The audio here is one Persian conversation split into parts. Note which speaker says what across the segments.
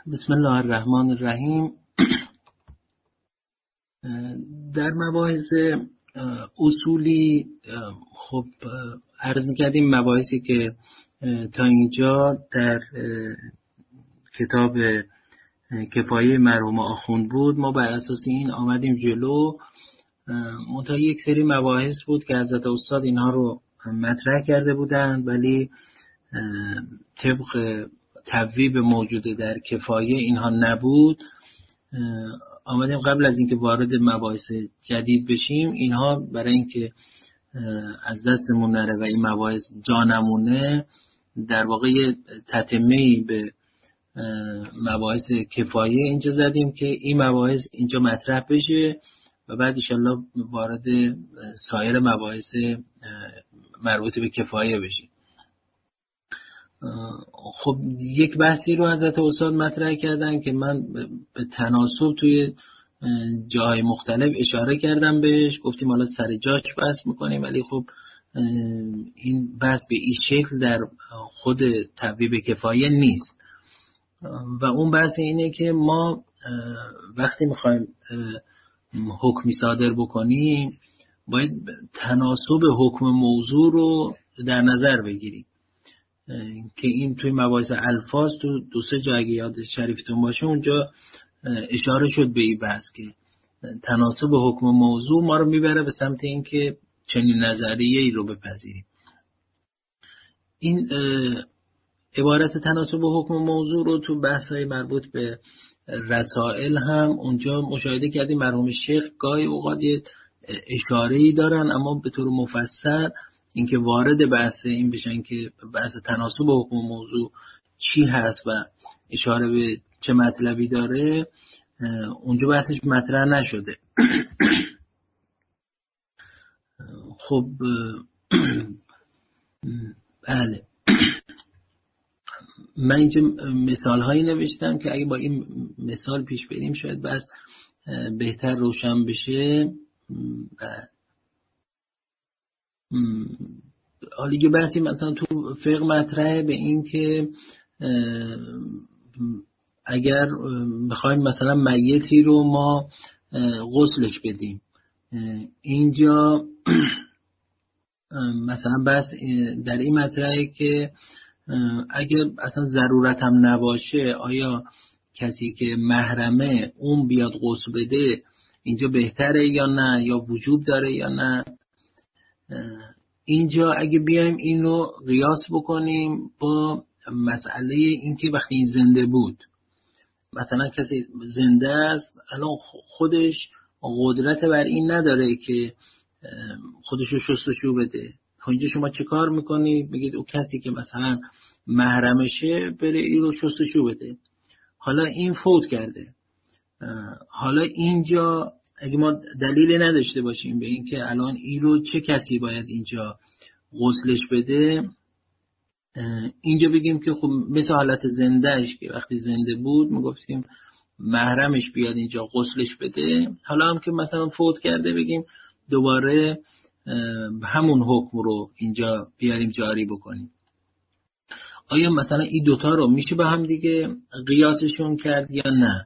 Speaker 1: بسم الله الرحمن الرحیم. در مباحث اصولی خب عرض می‌کردیم مباحثی که تا اینجا در کتاب کفایه مرحوم آخوند بود ما بر اساس این آمدیم جلو. منتها یک سری مباحث بود که حضرت استاد اینها رو مطرح کرده بودند، ولی طبق تبویب موجوده در کفایه اینها نبود. آمدیم قبل از اینکه وارد مباحث جدید بشیم اینها برای اینکه از دستمون نره و این مباحث جا نمونه، در واقع تتمه‌ای به مباحث کفایه اینجا زدیم که این مباحث اینجا مطرح بشه و بعد انشالله وارد سایر مباحث مربوط به کفایه بشیم. خب یک بحثی رو حضرت استاد مطرح کردن که من به تناسب توی جاهای مختلف اشاره کردم بهش، گفتیم حالا سر جاش بحث میکنیم، ولی خب این بحث به این شکل در خود تبویب کفایه نیست. و اون بحث اینه که ما وقتی میخوایم حکمی صادر بکنیم باید تناسب حکم موضوع رو در نظر بگیریم که این توی مباحث الفاظ تو دو سه جا اگه یاد شریفتون باشه اونجا اشاره شد به این بحث که تناسب حکم موضوع ما رو میبره به سمت این که چنین نظریه‌ای رو بپذیریم. این عبارت تناسب حکم موضوع رو تو بحث‌های مربوط به رسائل هم اونجا مشاهده کردیم مرحوم شیخ گاهی اوقات اشاره‌ای دارن، اما به طور مفصل اینکه وارد بحث این بشن که بحث تناسب حکم موضوع چی هست و اشاره به چه مطلبی داره اونجا بحثش مطرح نشده. خب بله، من اینجا مثال هایی نوشتم که اگه با این مثال پیش بریم شاید بس بهتر روشن بشه. حالا یه بحثی مثلا تو فقه مطرحه به این که اگر بخوایم مثلا میتی رو ما غسلش بدیم، اینجا مثلا بحث در این مطرحه که اگر اصلا ضرورت هم نباشه آیا کسی که محرمه اون بیاد غسل بده اینجا بهتره یا نه، یا وجوب داره یا نه. اینجا اگه بیایم این رو قیاس بکنیم با مسئله این که وقتی این زنده بود، مثلا کسی زنده است الان خودش قدرت بر این نداره که خودش رو شستشو بده، اینجا شما چه کار میکنید؟ بگید او کسی که مثلا محرمشه بره این رو شستشو بده. حالا این فوت کرده، حالا اینجا اگه ما دلیل نداشته باشیم به این که الان این رو چه کسی باید اینجا غسلش بده، اینجا بگیم که خب مثل حالت زندهش که وقتی زنده بود میگفتیم محرمش بیاد اینجا غسلش بده، حالا هم که مثلا فوت کرده بگیم دوباره همون حکم رو اینجا بیاریم جاری بکنیم. آیا مثلا این دوتا رو میشه با هم دیگه قیاسشون کرد یا نه؟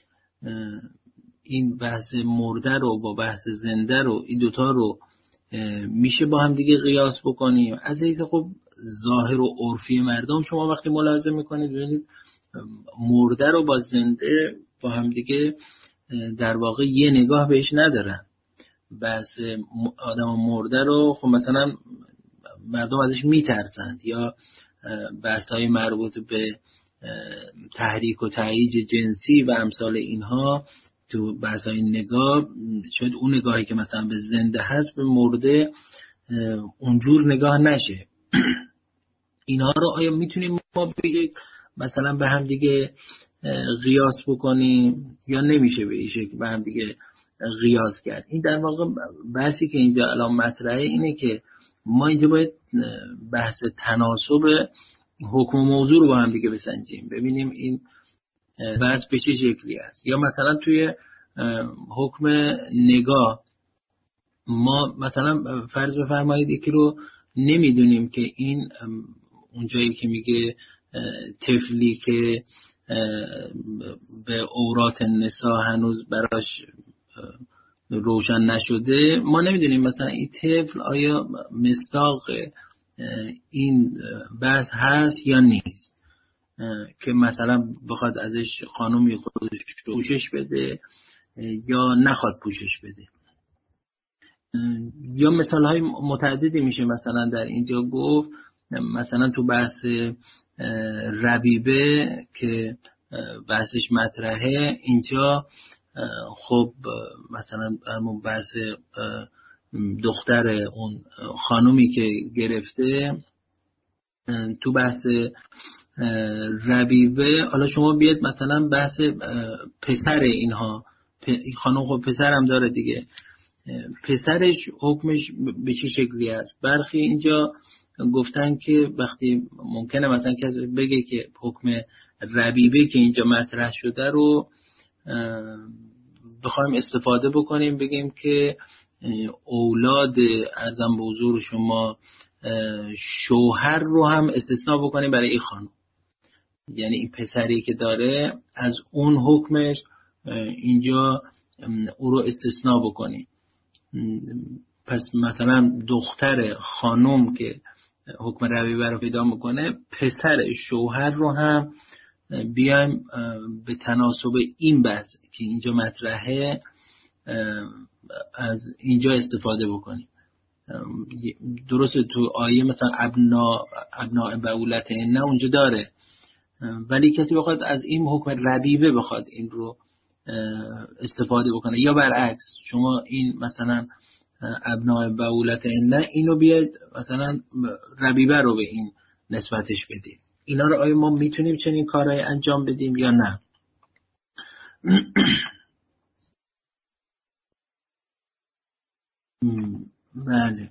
Speaker 1: این بحث مرده رو با بحث زنده رو این دوتا رو میشه با هم دیگه قیاس بکنیم؟ از حیث خب ظاهر و عرفی مردم شما وقتی ملاحظه میکنید ببینید مرده رو با زنده با هم دیگه در واقع یه نگاه بهش ندارن. بحث آدم مرده رو خب مثلا مردم ازش میترسند، یا بحث‌های مربوط به تحریک و تهییج جنسی و امثال اینها تو بحث‌های نگاه، شاید اون نگاهی که مثلا به زنده هست به مرده اونجور نگاه نشه. اینها رو آیا میتونیم ما مثلا به هم دیگه قیاس بکنیم یا نمیشه به این شکل به هم دیگه قیاس کرد؟ این در واقع بحثی که اینجا الان مطرحه اینه که ما اینجا باید بحث تناسب حکم موضوع رو با هم دیگه بسنجیم، ببینیم این بحث به چه شکلی است. یا مثلا توی حکم نگاه ما مثلا فرض بفرمایید یکی رو نمیدونیم که این اونجایی که میگه طفلی که به عورات نساء هنوز براش روشن نشده، ما نمیدونیم مثلا این طفل آیا مصداق این بحث هست یا نیست که مثلا بخواد ازش خانومی خودش پوشش بده یا نخواد پوشش بده. یا مثال های متعددی میشه مثلا در اینجا گفت. مثلا تو بحث ربیبه که بحثش مطرحه اینجا، خب مثلا همون بحث دختر اون خانومی که گرفته تو بحث ربیبه، حالا شما بیاد مثلا بحث پسر اینها، این خانم خب پسر هم داره دیگه، پسرش حکمش به چه شکلی است؟ برخی اینجا گفتن که وقتی ممکنه مثلا کسی بگه که حکم ربیبه که اینجا مطرح شده رو بخوایم استفاده بکنیم، بگیم که اولاد ارزم به حضور شما شوهر رو هم استثناء بکنیم برای این خانم، یعنی این پسری که داره از اون حکمش اینجا او رو استثناء بکنیم. پس مثلا دختر خانم که حکم ربیبه رو پیدا میکنه، پسر شوهر رو هم بیایم به تناسب این بحث که اینجا مطرحه از اینجا استفاده بکنیم. درسته تو آیه مثلا ابناء بعولتهن اونجا داره، ولی کسی بخواد از این حکم ربیبه بخواد این رو استفاده بکنه، یا برعکس شما این مثلا ابناء بعولتهن اینو بیاید مثلا ربیبه رو به این نسبتش بدید، اینا رو آیا ما میتونیم چنین کارهای انجام بدیم یا نه؟ بله.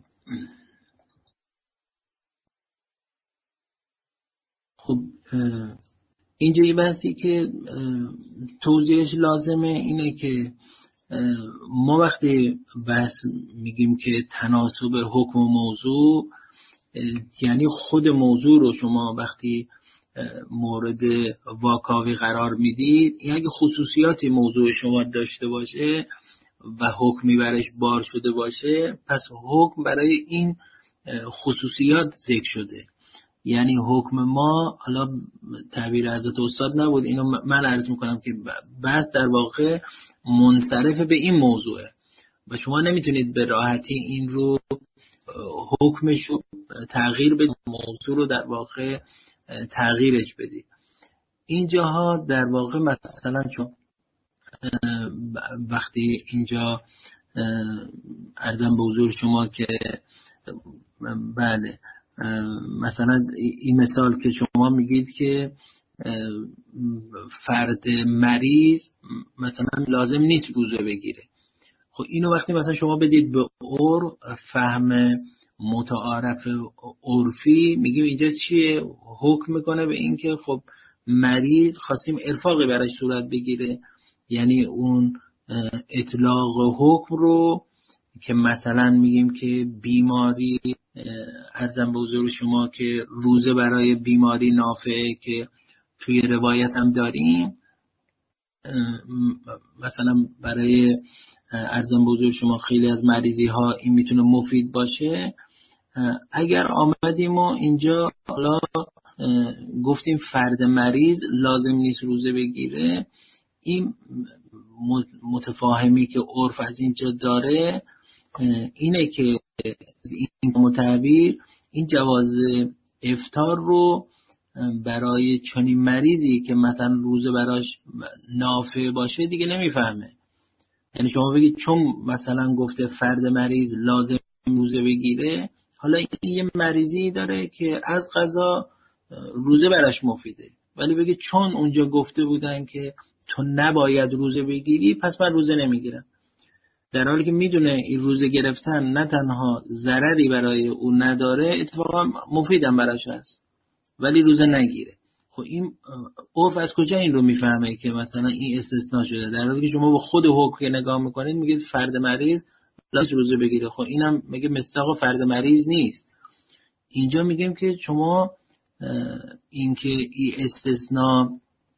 Speaker 1: خب اینجا یه بحثی که توضیحش لازمه اینه که ما وقتی بحث میگیم که تناسب حکم و موضوع، یعنی خود موضوع رو شما وقتی مورد واکاوی قرار میدید، این اگه خصوصیاتی موضوع شما داشته باشه و حکمی برایش بار شده باشه، پس حکم برای این خصوصیات ذکر شده. یعنی حکم ما، حالا تعبیر حضرت استاد نبود، اینو من عرض میکنم که بس در واقع منصرف به این موضوعه و شما نمیتونید به راحتی این رو حکمش رو تغییر بدید، موضوع رو در واقع تغییرش بدید. اینجاها در واقع مثلا چون وقتی اینجا عرضم به حضور شما که بله مثلا این مثال که شما میگید که فرد مریض مثلا لازم نیست روزه بگیره، خب اینو وقتی مثلا شما بدید به فهم متعارف عرفی، میگیم اینجا چیه؟ حکم میکنه به این که خب مریض خواستیم ارفاقی براش صورت بگیره، یعنی اون اطلاق حکم رو که مثلا میگیم که بیماری، عرضم به حضور شما که روزه برای بیماری نافعه که توی روایت هم داریم، مثلا برای عرضم به حضور شما خیلی از مریضی ها این میتونه مفید باشه. اگر آمدیم و اینجا حالا گفتیم فرد مریض لازم نیست روزه بگیره، این متفاهمی که عرف از اینجا داره اینه که این متعبیر این جواز افطار رو برای چنین مریضی که مثلا روزه براش نافع باشه دیگه نمیفهمه. یعنی شما بگید چون مثلا گفته فرد مریض لازم روزه بگیره، حالا این یه مریضی داره که از قضا روزه براش مفیده، ولی بگید چون اونجا گفته بودن که تو نباید روزه بگیری پس من روزه نمیگیرم، در حالی که میدونه این روزه گرفتن نه تنها ضرری برای اون نداره، اتفاقا مفیدم براش هست، ولی روزه نگیره. خب این عرف از کجا این رو میفهمه که مثلا این استثناء شده، در حالی که شما با خود حکم نگاه میکنید میگید فرد مریض لازم روزه بگیره، خب اینم میگه مصداق فرد مریض نیست. اینجا میگیم که شما این که این استثناء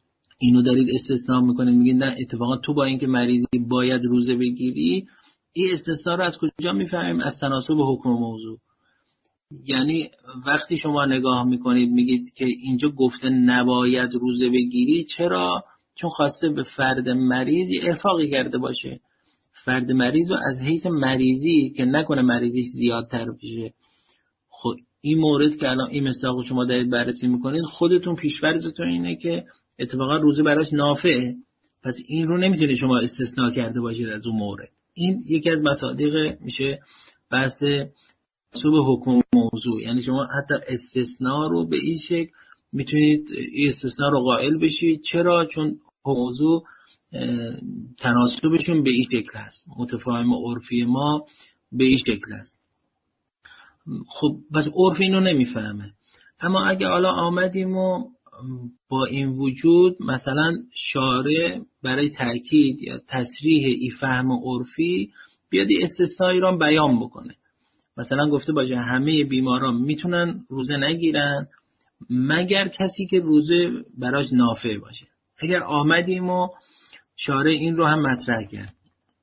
Speaker 1: اینو دارید استثناء میکنید، میگید نه اتفاقا تو با اینکه مریضی باید روزه بگیری، این استثناء رو از کجا میفهمیم؟ از تناسب حکم و موضوع. یعنی وقتی شما نگاه میکنید میگید که اینجا گفته نباید روزه بگیری، چرا؟ چون خواسته به فرد مریضی ارفاقی کرده باشه، فرد مریض رو از حیث مریضی که نکنه مریضیش زیادتر بشه. خب این مورد که الان این مثال شما دارید بررسی میکنید، خودتون پیش‌فرضتون اینه که اتفاقا روزه براش نافعه، پس این رو نمیتونید شما استثناء کرده باشید از اون مورد. این یکی از مصادیق میشه بحث تناسب حکم و موضوع. یعنی شما حتی استثناء رو به این شکل میتونید این استثناء رو قائل بشید. چرا؟ چون موضوع تناسبشون به این شکل هست، متفاهم عرفی ما به این شکل هست. خب بس عرف اینو نمیفهمه. اما اگه حالا آمدیم و با این وجود مثلا شارع برای تأکید یا تصریح این فهم عرفی بیاد استثنایی رو بیان بکنه، مثلا گفته باشه همه بیماران میتونن روزه نگیرن مگر کسی که روزه براش نافع باشه. اگر آمدیم و شارع این رو هم مطرح کرد،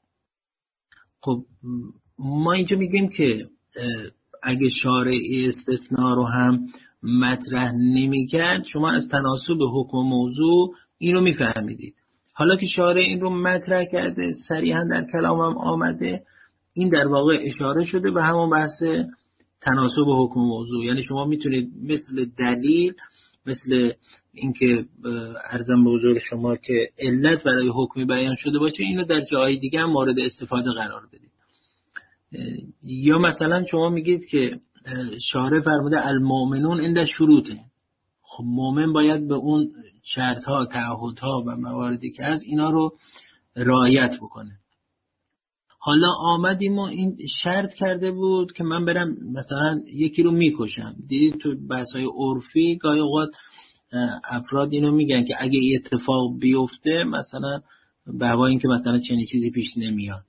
Speaker 1: خب ما اینجا میگیم که اگه شارع استثناء رو هم مطرح نمیکرد، شما از تناسب حکم و موضوع این رو میفهمیدید. حالا که شارع این رو مطرح کرده، صریحا در کلامم آمده، این در واقع اشاره شده به همون بحث تناسب حکم و موضوع. یعنی شما میتونید مثل دلیل، مثل اینکه عرضم به حضور شما که علت برای حکمی بیان شده باشه، اینو در جای دیگه هم مورد استفاده قرار بدید. یا مثلا شما میگید که شارع فرموده المؤمنون عند شروطه، خب مؤمن باید به اون شرطها، تعهدها و مواردی که از اینا رو رعایت بکنه. حالا آمدیم و این شرط کرده بود که من برم مثلا یکی رو میکشم. دیدید تو بحث‌های عرفی گاهی اوقات افراد اینو میگن که اگه این اتفاق بیفته مثلا به هوای این که مثلا چنین چیزی پیش نمیاد،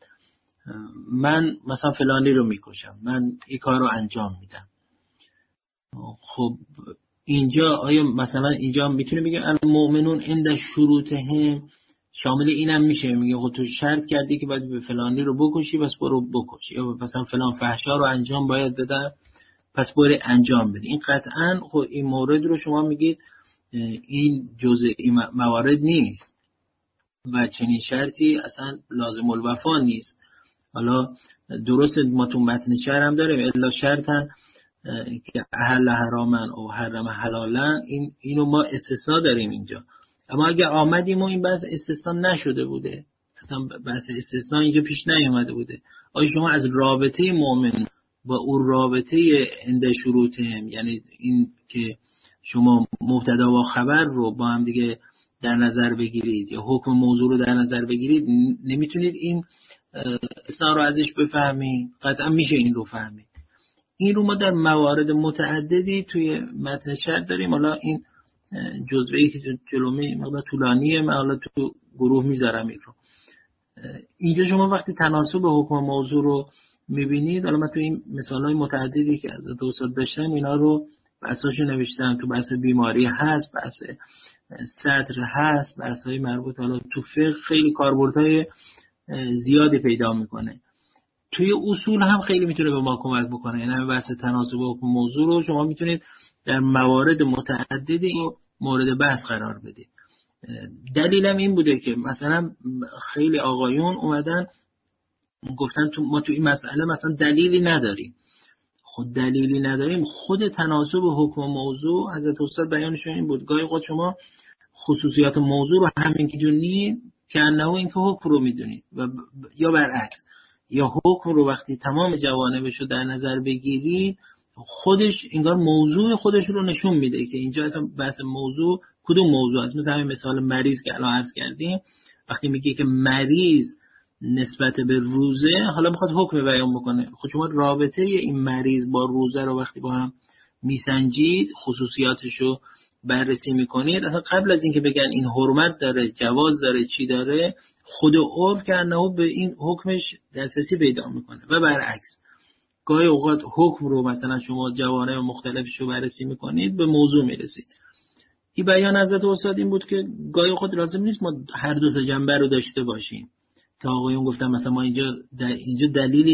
Speaker 1: من مثلا فلانی رو میکشم، من این کار رو انجام میدم. خب اینجا آیا مثلا اینجا میتونه بگه المؤمنون عند شروطهم شامل اینم میشه؟ میگه خب تو شرط کردی که باید به فلانی رو بکشی، پس برو بکش، یا مثلا فلان فحشا رو انجام باید بده، پس برو انجام بده. این قطعا خب این مورد رو شما میگید این جزء این موارد نیست و چنین شرطی اصلا لازم الوفا نیست. حالا درست ما تو متن شرع هم داریم الا شرطن که احل حرامن او حرم حلالن، اینو ما استثناء داریم اینجا. اما اگه آمدیم و این بحث استثناء نشده بوده، اصلا بحث استثناء اینجا پیش نیومده بوده، آیا شما از رابطه مؤمن با اون رابطه عند شروطهم، یعنی این که شما مبتدا و خبر رو با هم دیگه در نظر بگیرید یا حکم موضوع رو در نظر بگیرید، نمیتونید این استثناء رو ازش بفهمید؟ قطعا میشه این رو فهمید. این رو ما در موارد متعددی توی متن شرع داریم. حالا این جزوه‌ای که جلومه مقدار طولانیه، من حالا تو گروه میذارم این رو. اینجا شما وقتی تناسب حکم موضوع رو میبینید، حالا من تو این مثالهای متعددی که از استاد داشتم اینا رو بحثاشو نوشتم. تو بحث بیماری هست، بحث صدر هست، بحث‌های مربوط حالا تو فقه خیلی کاربردهای زیادی پیدا میکنه. توی اصول هم خیلی میتونه به ما کمک بکنه. یعنی بحث تناسب حکم موضوع رو شما میتونید در موارد متعددی این مورد بحث قرار بدید. دلیلم این بوده که مثلا خیلی آقایون اومدن گفتن ما تو این مسئله مثلا دلیلی نداریم. خود دلیلی نداریم، خود تناسب حکم موضوع حضرت استاد بیانشون این بود گاهی اوقات شما خصوصیات موضوع رو همین که دونید که انه اینکه حکم رو میدونید و یا برعکس، یا حکم رو وقتی تمام جوانبش رو در نظر بگیرید خودش انگار موضوع خودش رو نشون میده که اینجا اصلا بحث موضوع کدوم موضوع است. مثلا همین مثال مریض که الان عرض کردیم، وقتی میگه که مریض نسبت به روزه حالا میخواد حکم بیان بکنه، خود شما رابطه این مریض با روزه رو وقتی با هم میسنجید، خصوصیاتش رو بررسی میکنید، اصلا قبل از اینکه بگن این حرمت داره، جواز داره، چی داره، خود عرف که انه به این حکمش دسترسی پیدا میکنه. و برعکس گاهی اوقات حکم رو مثلا شما جوانب مختلفش رو بررسی میکنید به موضوع میرسید. این بیان حضرت استاد این بود که گاهی خود لازم نیست ما هر دو تا جنبه رو داشته باشیم. که آقایون گفتن مثلا ما اینجا دلیلی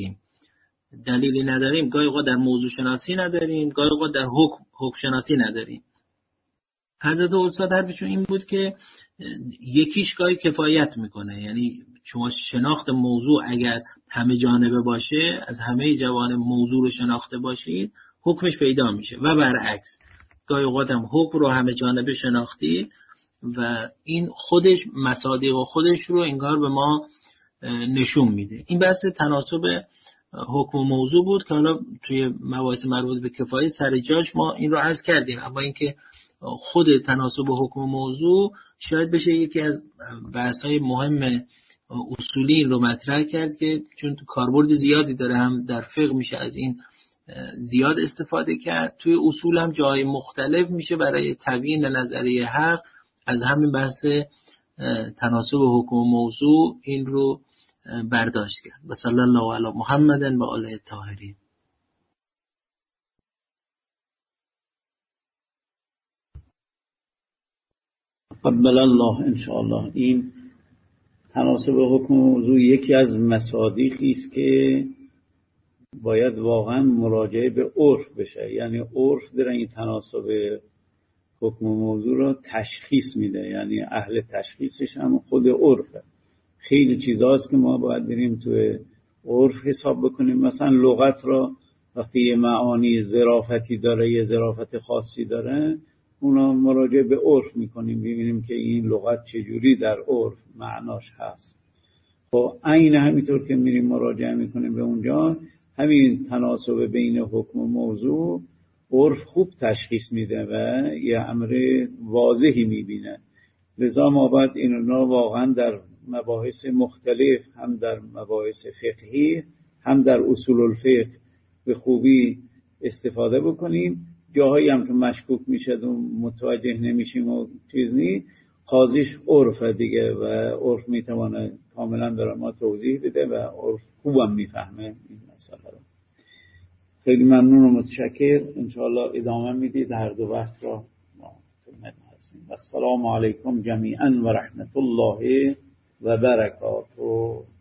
Speaker 1: نداریم، گاهی اوقات در موضوع شناسی نداریم، گاهی اوقات در حکم شناسی نداریم. حضرت استاد حرفشون این بود که یکیش گاهی کفایت میکنه، یعنی شما شناخت موضوع اگر همه جانبه باشه، از همه جوانب موضوع رو شناخته باشید، حکمش پیدا میشه و برعکس گاهی اوقات هم حکم رو همه جانبه شناختید و این خودش مصادیق خودش رو انگار به ما نشون میده. این بحث تناسب حکم و موضوع بود که حالا توی مباحث مربوط به کفایت سر جاش ما این رو عرض کردیم، اما اینکه خود تناسب حکم و موضوع شاید بشه یکی از بحث‌های مهم اصولی این رو مطرح کرد که چون تو کاربرد زیادی داره، هم در فقه میشه از این زیاد استفاده کرد، توی اصول هم جای مختلف میشه برای تبیین نظریه حق از همین بحث تناسب حکم و موضوع این رو برداشت کرد. و صلی الله علی محمد و آله الطاهرین.
Speaker 2: قبل الله ان شاء الله. این تناسب حکم و موضوع یکی از مصادیقی است که باید واقعا مراجعه به عرف بشه، یعنی عرف در این تناسب حکم و موضوع را تشخیص میده، یعنی اهل تشخیصش هم خود عرفه. خیلی چیزاست که ما باید بریم توی عرف حساب بکنیم. مثلا لغت را وقتی یه معانی ظرافتی داره، یه ظرافت خاصی داره، اونا مراجعه به عرف میکنیم، ببینیم که این لغت چجوری در عرف معناش هست. خب عین همینطور که میریم مراجعه میکنیم به اونجا، همین تناسب بین حکم و موضوع عرف خوب تشخیص میده و یه امر واضحی میبینه. لذا ما باید اینا واقعا در مباحث مختلف، هم در مباحث فقهی هم در اصول الفقه به خوبی استفاده بکنیم. جاهایی هم که مشکوک میشه و متوجه نمیشیم و چیز نی، قاضیش عرفه دیگه و عرف میتونه کاملا برای ما توضیح بده و عرف خوبم میفهمه این مسئله رو. خیلی ممنون و متشکر. انشاءالله ادامه میدید هر دو بحث را. ما خدمت هستیم. السلام علیکم جمیعا و رحمت الله و برکاته.